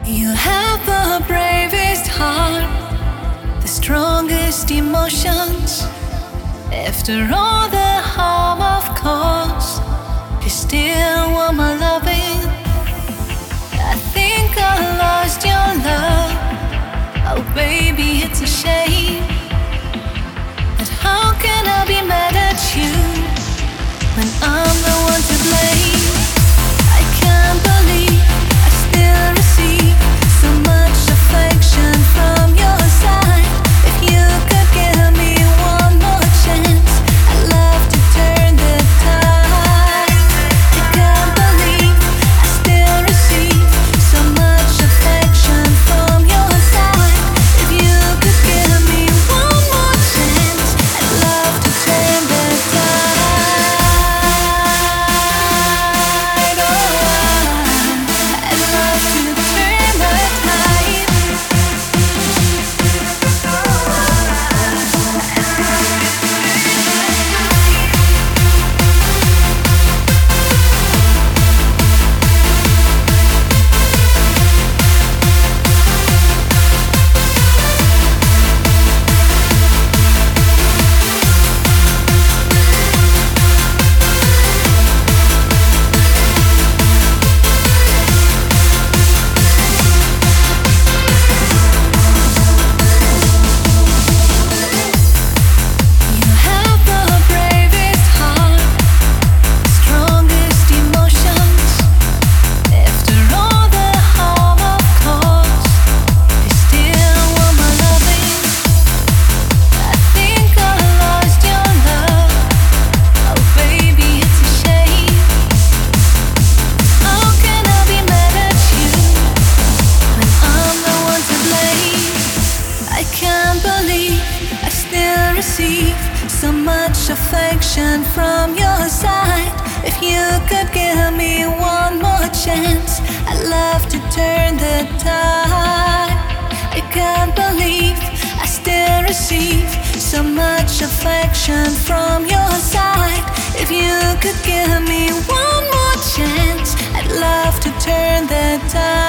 You have the bravest heart, the strongest emotions. After all the harm, of course, you still want my loving. I think I lost your love. Oh baby, it's a shame. But how can I be mad at you when I'm the one to blame? I can't believe I still receive so much affection from your side. If you could give me one more chance, I'd love to turn the tide. I can't believe I still receive so much affection from your side. If you could give me one more chance, I'd love to turn the tide. Oh, I'd love to turn the tide. You have the bravest heart, strongest emotions. After all the harm, of course, you still want my loving. I think I lost your love. Oh baby, it's a shame. How can I be mad at you when I'm the one to blame? I can't believe I still receive so much affection from your side. If you could give me one more chance, I'd love to turn the tide. I can't believe I still receive so much affection from your side. If you could give me one more chance, I'd love to turn the tide.